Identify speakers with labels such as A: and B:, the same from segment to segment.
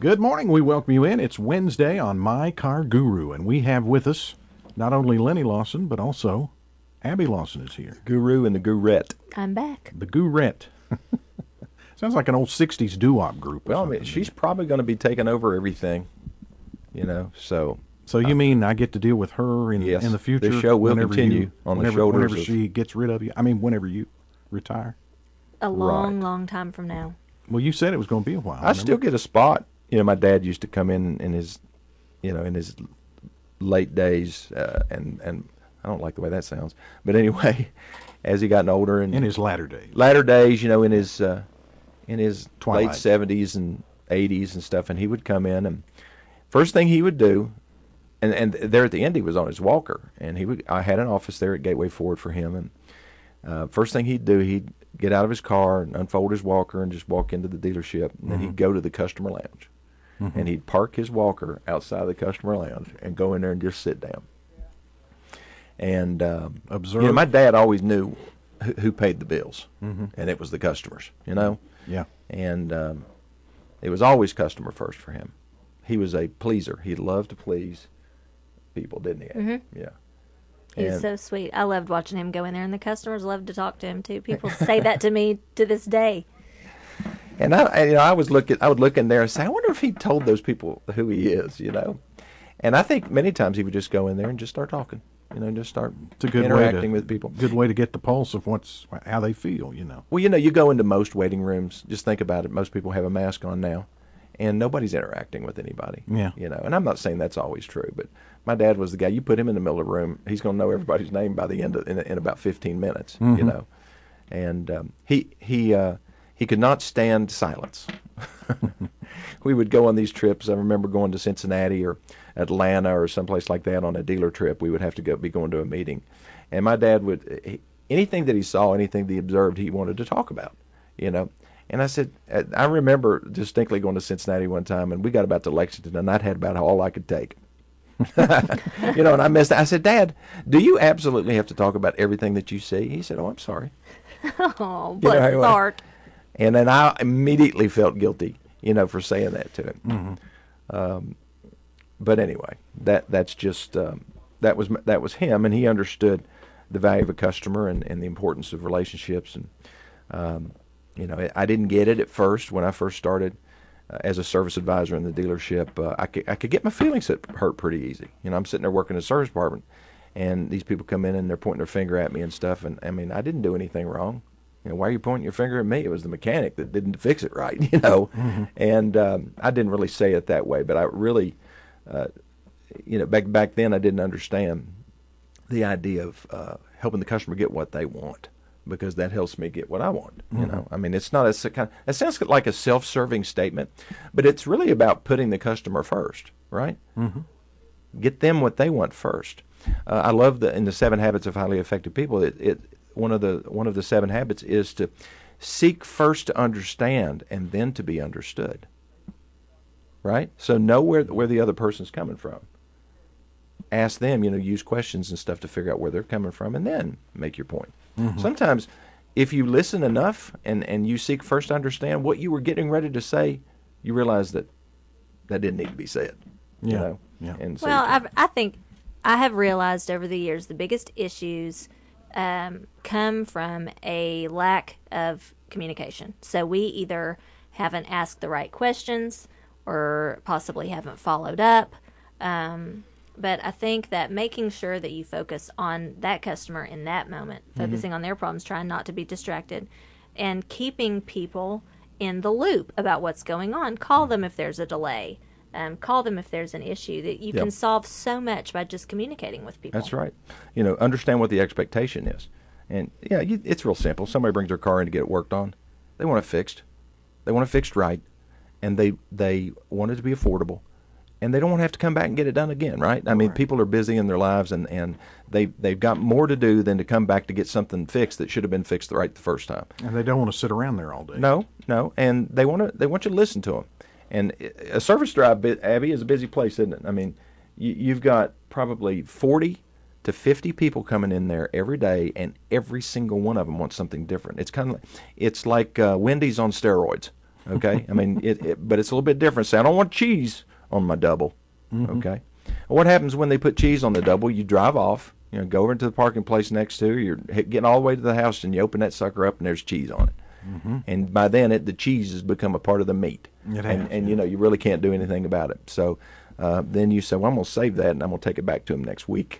A: Good morning. We welcome you in. It's Wednesday on My Car Guru, and we have with us not only Lenny Lawson, but also Abby Lawson is here.
B: Guru and the Gurette.
C: I'm back.
A: The Gurette. Sounds like an old 60s doo-wop group.
B: Well, I mean, she's probably going to be taking over everything, so...
A: So you mean I get to deal with her in the future?
B: The show will continue on the shoulders
A: whenever she gets rid of you. I mean, whenever you retire.
C: A long time from now.
A: Well, you said it was going to be a while.
B: I still get a spot. My dad used to come in his, in his late days, and I don't like the way that sounds. But anyway, as he gotten older and
A: in his latter days,
B: in his
A: Twilight.
B: late 70s and 80s and stuff, and he would come in, and first thing he would do, and there at the end he was on his walker, and I had an office there at Gateway Ford for him, and first thing he'd do, he'd get out of his car and unfold his walker and just walk into the dealership, and then he'd go to the customer lounge, and he'd park his walker outside of the customer lounge and go in there and just sit down and
A: observe.
B: My dad always knew who paid the bills, and it was the customers.
A: Yeah.
B: And it was always customer first for him. He was a pleaser. He loved to please people, didn't he?
C: Mm-hmm.
B: Yeah.
C: He was so sweet. I loved watching him go in there, and the customers loved to talk to him too. People say that to me to this day.
B: And I would look in there and say, I wonder if he told those people who he is, And I think many times he would just go in there and just start talking, just start interacting with people.
A: Good way to get the pulse of how they feel,
B: Well, you go into most waiting rooms. Just think about it. Most people have a mask on now, and nobody's interacting with anybody.
A: Yeah.
B: And I'm not saying that's always true, but my dad was the guy. You put him in the middle of the room, he's going to know everybody's name by the end in about 15 minutes. And he could not stand silence. We would go on these trips. I remember going to Cincinnati or Atlanta or someplace like that on a dealer trip. We would have to be going to a meeting, and my dad would anything that he saw, anything that he observed, he wanted to talk about. And I said, I remember distinctly going to Cincinnati one time, and we got about to Lexington, and I'd had about all I could take. And I missed it. I said, Dad, do you absolutely have to talk about everything that you see? He said, oh, I'm sorry.
C: Oh, bless his heart.
B: And then I immediately felt guilty, for saying that to him. But anyway, that's just that was him, and he understood the value of a customer and the importance of relationships. And I didn't get it at first when I first started as a service advisor in the dealership. I could get my feelings hurt pretty easy. I'm sitting there working in the service department, and these people come in and they're pointing their finger at me and stuff. And I mean, I didn't do anything wrong. Why are you pointing your finger at me? It was the mechanic that didn't fix it right, And I didn't really say it that way, but I really, back then I didn't understand the idea of helping the customer get what they want, because that helps me get what I want. I mean, it's not it sounds like a self-serving statement, but it's really about putting the customer first, right? Get them what they want first. I love in the 7 Habits of Highly Effective People. One of the 7 habits is to seek first to understand and then to be understood. Right? So know where the other person's coming from. Ask them, use questions and stuff to figure out where they're coming from, and then make your point. Sometimes, if you listen enough and you seek first to understand what you were getting ready to say, you realize that didn't need to be said.
A: Yeah.
B: And so
C: I think I have realized over the years the biggest issues come from a lack of communication. So we either haven't asked the right questions or possibly haven't followed up. But I think that making sure that you focus on that customer in that moment, focusing on their problems, trying not to be distracted, and keeping people in the loop about what's going on. Call them if there's a delay. Call them if there's an issue. That you can solve so much by just communicating with people.
B: That's right. Understand what the expectation is. And, it's real simple. Somebody brings their car in to get it worked on. They want it fixed. They want it fixed right. And they want it to be affordable. And they don't want to have to come back and get it done again, right? I mean, people are busy in their lives, and they've got more to do than to come back to get something fixed that should have been fixed right the first time.
A: And they don't want to sit around there all day.
B: No. And they want you to listen to them. And a service drive, Abby, is a busy place, isn't it? I mean, you've got probably 40 to 50 people coming in there every day, and every single one of them wants something different. It's kind of it's like Wendy's on steroids. Okay, I mean, but it's a little bit different. Say, I don't want cheese on my double. Okay, what happens when they put cheese on the double? You drive off, go over into the parking place next to you're getting all the way to the house, and you open that sucker up, and there's cheese on it. And by then, the cheese has become a part of the meat, and you really can't do anything about it. So then you say, well, I'm going to save that, and I'm going to take it back to them next week,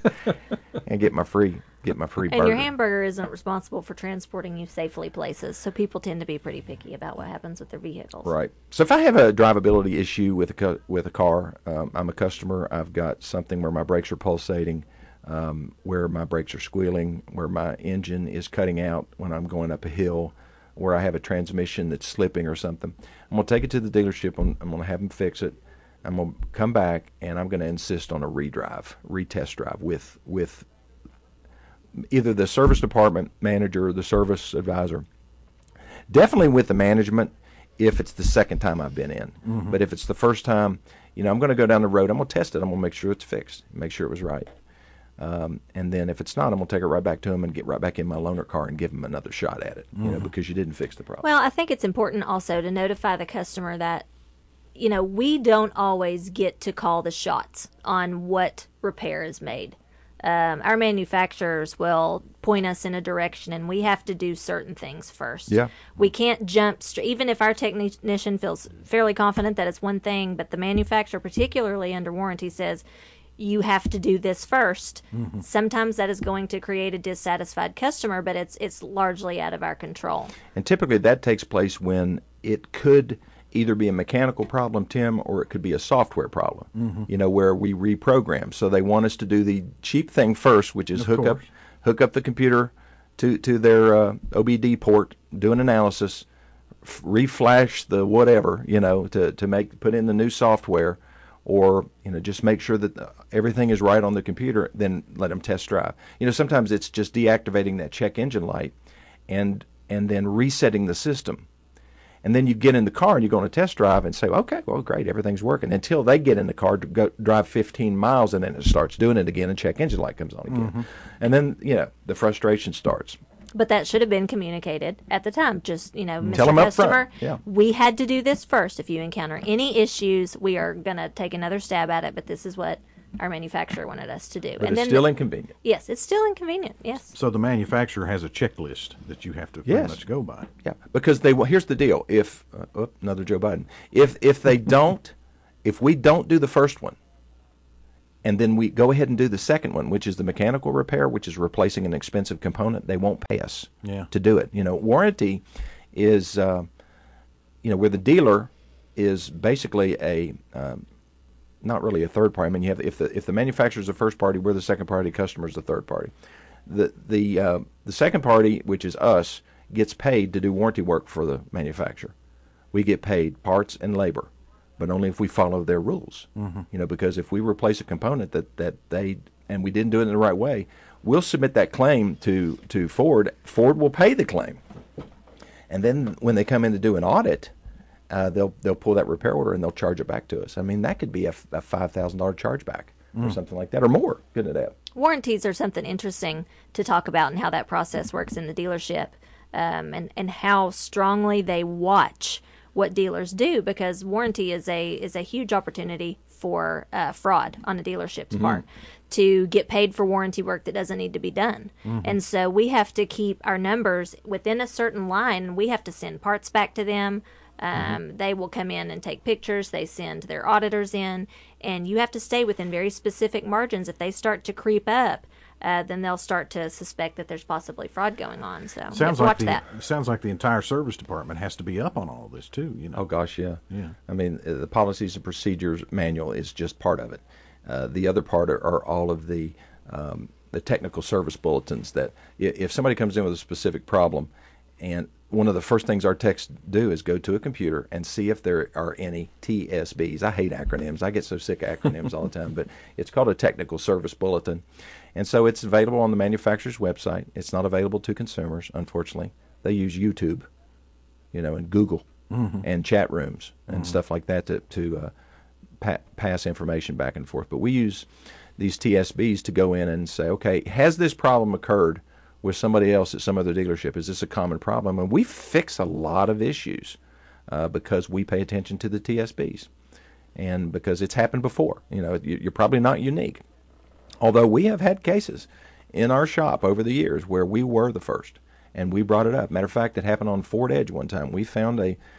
B: and get my free burger.
C: And your hamburger isn't responsible for transporting you safely places, so people tend to be pretty picky about what happens with their vehicles.
B: Right. So if I have a drivability issue with a car, I'm a customer. I've got something where my brakes are pulsating, where my brakes are squealing, where my engine is cutting out when I'm going up a hill, where I have a transmission that's slipping or something. I'm going to take it to the dealership. I'm going to have them fix it. I'm going to come back, and I'm going to insist on a retest drive with either the service department manager or the service advisor. Definitely with the management if it's the second time I've been in. But if it's the first time, I'm going to go down the road. I'm going to test it. I'm going to make sure it's fixed, make sure it was right. And then if it's not, I'm going to take it right back to them and get right back in my loaner car and give them another shot at it, because you didn't fix the problem.
C: Well, I think it's important also to notify the customer that, we don't always get to call the shots on what repair is made. Our manufacturers will point us in a direction, and we have to do certain things first.
B: Yeah.
C: We can't jump even if our technician feels fairly confident that it's one thing, but the manufacturer, particularly under warranty, says you have to do this first. Sometimes that is going to create a dissatisfied customer, but it's largely out of our control.
B: And typically that takes place when it could either be a mechanical problem, Tim, or it could be a software problem, where we reprogram. So they want us to do the cheap thing first, which is hook up the computer to their OBD port, do an analysis, reflash the whatever, to put in the new software, or just make sure that everything is right on the computer, then let them test drive. Sometimes it's just deactivating that check engine light and then resetting the system. And then you get in the car and you go on a test drive and say, okay, well, great, everything's working. Until they get in the car to go drive 15 miles, and then it starts doing it again, and check engine light comes on again. And then, the frustration starts.
C: But that should have been communicated at the time. Just, Mr.
B: Tell them up
C: Customer,
B: front. Yeah.
C: We had to do this first. If you encounter any issues, we are going to take another stab at it, but this is what our manufacturer wanted us to do.
B: But
C: and
B: it's still inconvenient.
C: Yes, it's still inconvenient, yes.
A: So the manufacturer has a checklist that you have to pretty much go by.
B: Yeah, because here's the deal. If another Joe Biden. If we don't do the first one, and then we go ahead and do the second one, which is the mechanical repair, which is replacing an expensive component, they won't pay us to do it. Warranty is, where the dealer is basically a not really a third party. I mean, you have if the manufacturer is the first party, we're the second party. Customer is the third party. The second party, which is us, gets paid to do warranty work for the manufacturer. We get paid parts and labor, but only if we follow their rules. Because if we replace a component and we didn't do it in the right way, we'll submit that claim to Ford. Ford will pay the claim, and then when they come in to do an audit, they'll pull that repair order and they'll charge it back to us. I mean, that could be a $5,000 chargeback or something like that, or more. Couldn't it have?
C: Warranties are something interesting to talk about, and how that process works in the dealership, and how strongly they watch what dealers do, because warranty is a huge opportunity for fraud on a dealership's part, to get paid for warranty work that doesn't need to be done. And so we have to keep our numbers within a certain line. We have to send parts back to them. They will come in and take pictures. They send their auditors in, and you have to stay within very specific margins. If they start to creep up, then they'll start to suspect that there's possibly fraud going on. So
A: sounds
C: watch
A: like
C: that.
A: Sounds like the entire service department has to be up on all this too.
B: Oh gosh, yeah.
A: Yeah.
B: I mean, the policies and procedures manual is just part of it. The other part are all of the technical service bulletins. That if somebody comes in with a specific problem, and one of the first things our techs do is go to a computer and see if there are any TSBs. I hate acronyms. I get so sick of acronyms all the time, but it's called a technical service bulletin. And so it's available on the manufacturer's website. It's not available to consumers, unfortunately. They use YouTube, and Google and chat rooms and stuff like that to pass information back and forth. But we use these TSBs to go in and say, okay, has this problem occurred with somebody else at some other dealership? Is this a common problem? And we fix a lot of issues because we pay attention to the TSBs, and because it's happened before. You're probably not unique. Although we have had cases in our shop over the years where we were the first, and we brought it up. Matter of fact, it happened on Ford Edge one time. We found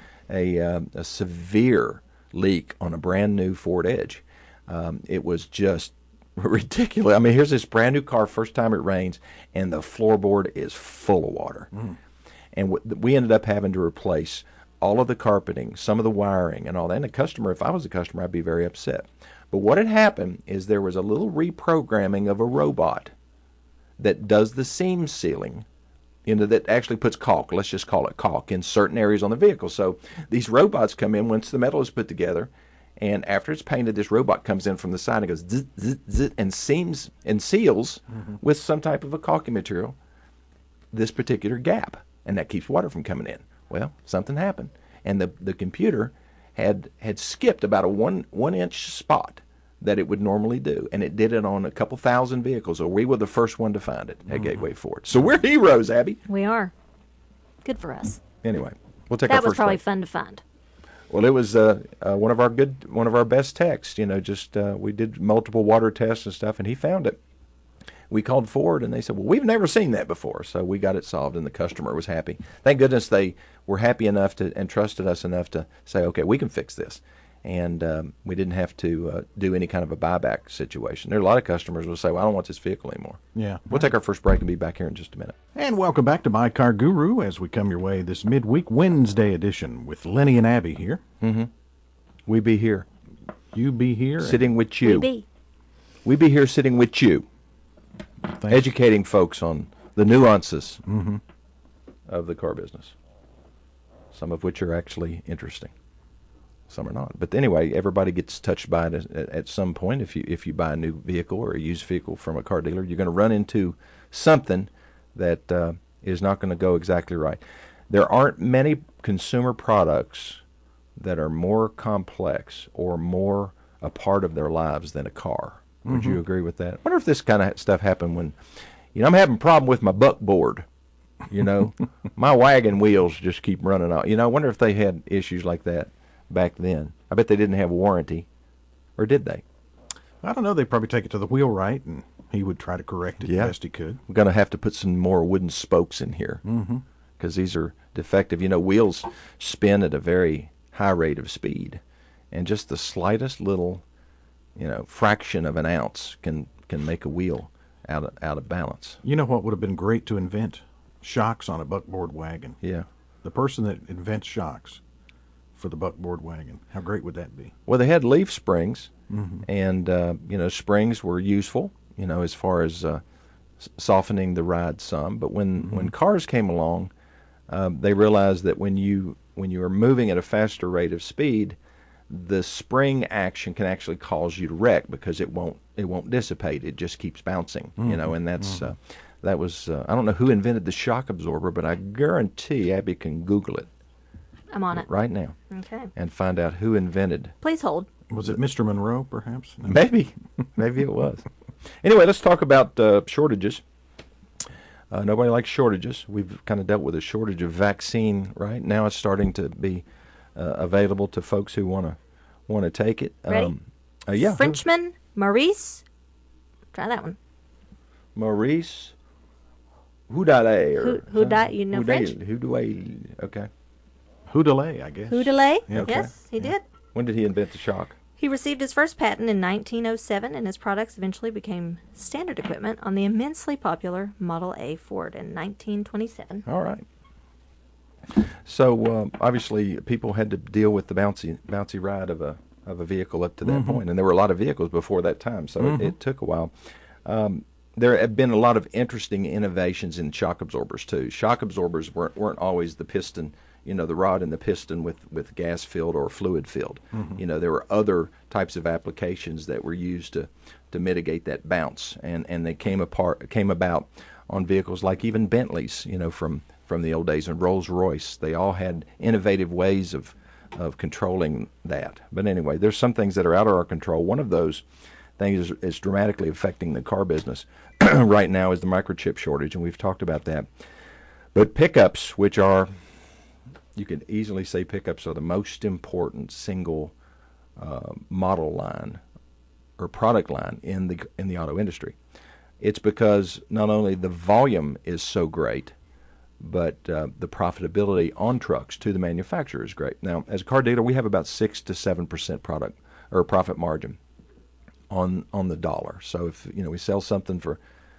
B: a severe leak on a brand new Ford Edge. It was just ridiculous. I mean, here's this brand new car, first time it rains, and the floorboard is full of water. And we ended up having to replace all of the carpeting, some of the wiring, and all that. And the customer, if I was a customer, I'd be very upset. But what had happened is there was a little reprogramming of a robot that does the seam sealing, that actually puts caulk, let's just call it caulk, in certain areas on the vehicle. So these robots come in once the metal is put together, and after it's painted, this robot comes in from the side and goes zzz, zzz, zzz, and seams and seals with some type of a caulking material this particular gap, and that keeps water from coming in. Well, something happened, and the computer had skipped about a one inch spot that it would normally do, and it did it on a couple thousand vehicles. So we were the first one to find it at Gateway Ford. So we're heroes, Abby.
C: We are. Good for us.
B: Anyway, we'll take our
C: That was
B: first
C: probably
B: break.
C: fun to find.
B: Well, it was one of our best techs. We did multiple water tests and stuff, and he found it. We called Ford, and they said, well, we've never seen that before. So we got it solved, and the customer was happy. Thank goodness they were happy enough and trusted us enough to say, okay, we can fix this. And we didn't have to do any kind of a buyback situation. There are a lot of customers who will say, well, I don't want this vehicle anymore.
A: Yeah.
B: We'll take our first break and be back here in just a minute.
A: And welcome back to My Car Guru as we come your way this midweek Wednesday edition with Lenny and Abby here.
B: We be here.
A: You be here.
B: Sitting with you.
C: We
B: be here sitting with you.
A: Thanks.
B: Educating folks on the nuances of the car business, some of which are actually interesting, some are not. But anyway, everybody gets touched by it at some point. If you buy a new vehicle or a used vehicle from a car dealer, you're going to run into something that is not going to go exactly right. There aren't many consumer products that are more complex or more a part of their lives than a car. Would you agree with that? I wonder if this kind of stuff happened when, I'm having a problem with my buckboard. My wagon wheels just keep running out. I wonder if they had issues like that back then. I bet they didn't have warranty, or did they?
A: I don't know. They'd probably take it to the wheelwright, and he would try to correct it
B: Yeah.
A: best he could.
B: We're going to have to put some more wooden spokes in here because these are defective. Wheels spin at a very high rate of speed, and just the slightest little fraction of an ounce can make a wheel out of balance.
A: You know what would have been great to invent? Shocks on a buckboard wagon.
B: Yeah.
A: The person that invents shocks for the buckboard wagon, how great would that be?
B: Well, they had leaf springs, and springs were useful, as far as softening the ride some. But when cars came along, they realized that when you are moving at a faster rate of speed, the spring action can actually cause you to wreck because it won't dissipate. It just keeps bouncing, and that's that was I don't know who invented the shock absorber, but I guarantee Abby can Google it
C: I'm on it.
B: right now
C: Okay.
B: and find out who invented.
C: Please hold.
A: Was it Mr. Monroe, perhaps? No.
B: Maybe it was. Anyway, let's talk about shortages. Nobody likes shortages. We've kind of dealt with a shortage of vaccine, right? Now it's starting to be available to folks who want to take it.
C: Ready?
B: Yeah.
C: Frenchman, Maurice. Try that one.
B: Maurice Houdalet.
C: You know French?
B: Houdalet. Okay.
A: Houdalet, I guess.
C: Houdalet?
A: Yeah, okay.
C: Yes, he did.
B: When did he invent the shock?
C: He received his first patent in 1907, and his products eventually became standard equipment on the immensely popular Model A Ford in 1927.
B: All right. So obviously, people had to deal with the bouncy ride of a vehicle up to that point, and there were a lot of vehicles before that time, so it took a while. There have been a lot of interesting innovations in shock absorbers too. Shock absorbers weren't always the piston, the rod and the piston with gas filled or fluid filled. There were other types of applications that were used to mitigate that bounce, and they came about on vehicles like even Bentleys, from the old days, and Rolls-Royce. They all had innovative ways of controlling that. But anyway, there's some things that are out of our control. One of those things is dramatically affecting the car business right now is the microchip shortage, and we've talked about that. But pickups, which are you can easily say pickups are the most important single model line or product line in the auto industry. It's because not only the volume is so great, but the profitability on trucks to the manufacturer is great. Now, as a car dealer, we have about 6 to 7% product or profit margin on the dollar. So if we sell something for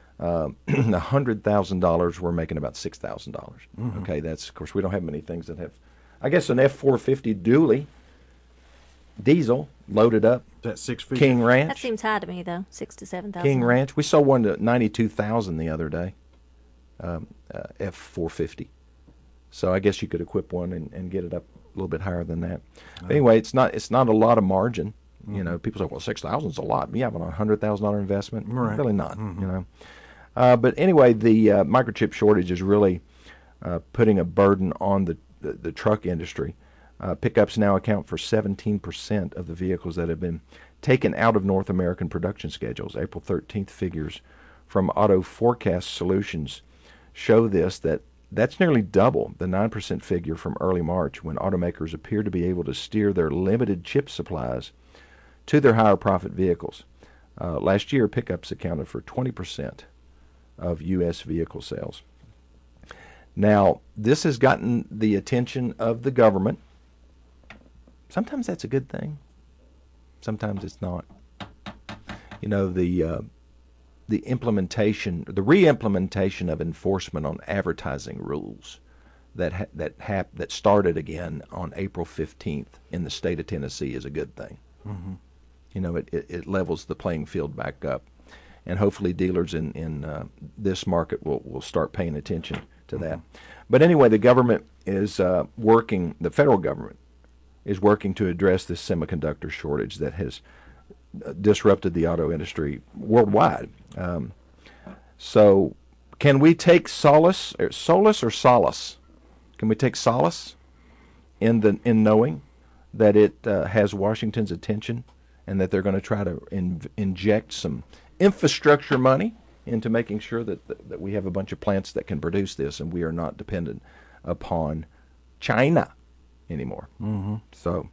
B: $100,000, we're making about $6,000. Mm-hmm. Okay, that's, of course, we don't have many things that have. I guess an F450 dually diesel loaded up.
A: That 6 figures.
B: King Ranch.
C: That seems high to me, though. 6 to 7,000.
B: King Ranch. We sold one to $92,000 the other day. F450. So I guess you could equip one and get it up a little bit higher than that. But anyway, it's not a lot of margin. Mm-hmm. People say, well, $6,000 is a lot. Yeah, but on a $100,000 investment,
A: right.
B: Really not.
A: Mm-hmm.
B: But anyway, the microchip shortage is really putting a burden on the truck industry. Pickups now account for 17% of the vehicles that have been taken out of North American production schedules. April 13th figures from Auto Forecast Solutions show that's nearly double the 9% figure from early March, when automakers appear to be able to steer their limited chip supplies to their higher profit vehicles. Last year, pickups accounted for 20% of U.S. vehicle sales. Now, this has gotten the attention of the government. Sometimes that's a good thing. Sometimes it's not. The implementation, the re-implementation of enforcement on advertising rules that started again on April 15th in the state of Tennessee is a good thing. Mm-hmm. It levels the playing field back up, and hopefully dealers in this market will start paying attention to that. But anyway, the government is working. The federal government is working to address this semiconductor shortage that has disrupted the auto industry worldwide. So can we take solace? Can we take solace in knowing that it has Washington's attention, and that they're going to try to inject some infrastructure money into making sure that we have a bunch of plants that can produce this, and we are not dependent upon China anymore. Mm-hmm. So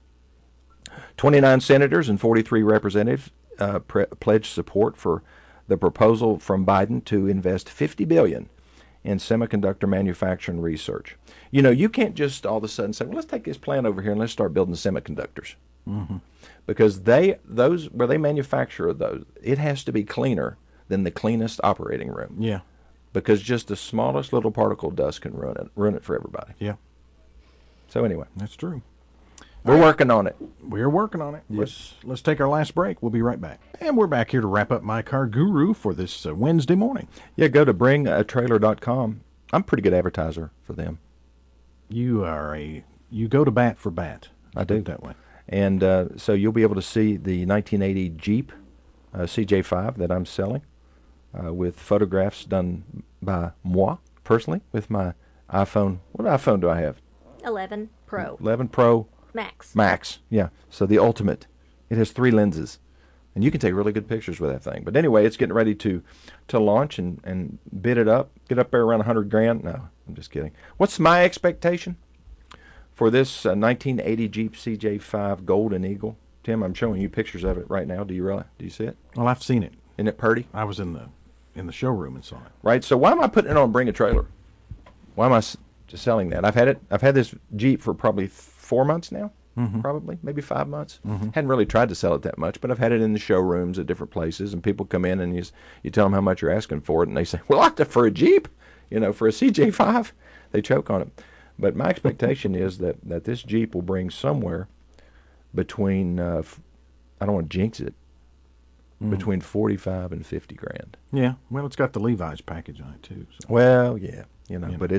B: 29 senators and 43 representatives pledged support for the proposal from Biden to invest $50 billion in semiconductor manufacturing research. You can't just all of a sudden say, well, let's take this plant over here and let's start building semiconductors. Mm-hmm. Because where they manufacture those, it has to be cleaner than the cleanest operating room.
A: Yeah.
B: Because just the smallest little particle of dust can ruin it for everybody.
A: Yeah.
B: So anyway.
A: That's true.
B: We're working on it.
A: We're working on it.
B: Yes.
A: Let's take our last break. We'll be right back. And we're back here to wrap up My Car Guru for this Wednesday morning.
B: Yeah, go to bringatrailer.com. I'm a pretty good advertiser for them.
A: You go to bat for bat.
B: I do.
A: Put it that way.
B: And so you'll be able to see the 1980 Jeep CJ5 that I'm selling with photographs done by moi, personally, with my iPhone. What iPhone do I have?
C: 11 Pro.
B: 11 Pro.
C: Max,
B: yeah. So the ultimate. It has 3 lenses, and you can take really good pictures with that thing. But anyway, it's getting ready to launch and bid it up, get up there around $100,000. No, I'm just kidding. What's my expectation for this 1980 Jeep CJ5 Golden Eagle? Tim, I'm showing you pictures of it right now. Do you see it?
A: Well, I've seen it.
B: Isn't it pretty?
A: I was in the showroom and saw it.
B: Right. So why am I putting it on Bring a Trailer? Why am I just selling that? I've had this Jeep for probably 4 months now, probably, maybe 5 months. Mm-hmm. Hadn't really tried to sell it that much, but I've had it in the showrooms at different places, and people come in and you tell them how much you're asking for it, and they say, well, for a Jeep, for a CJ5, they choke on it. But my expectation is that this Jeep will bring somewhere between, I don't want to jinx it, between $45,000 and $50,000.
A: Yeah, well, it's got the Levi's package on it too. So.
B: Well, yeah, but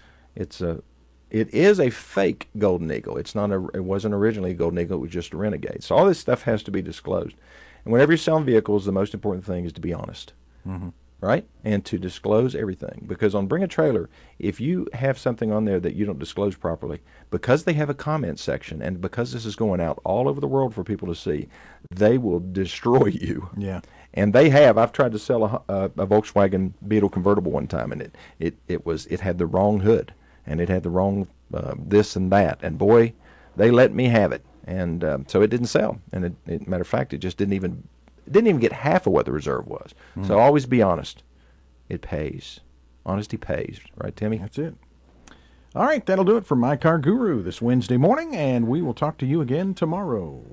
B: it is a fake Golden Eagle. It wasn't originally a Golden Eagle. It was just a Renegade. So all this stuff has to be disclosed. And whenever you're selling vehicles, the most important thing is to be honest, right? And to disclose everything. Because on Bring a Trailer, if you have something on there that you don't disclose properly, because they have a comment section and because this is going out all over the world for people to see, they will destroy you.
A: Yeah.
B: And they have. I've tried to sell a Volkswagen Beetle convertible one time, and it had the wrong hood. And it had the wrong this and that, and boy, they let me have it, and so it didn't sell. And matter of fact, it just didn't even get half of what the reserve was. So always be honest. It pays. Honesty pays, right, Timmy?
A: That's it. All right, that'll do it for My Car Guru this Wednesday morning, and we will talk to you again tomorrow.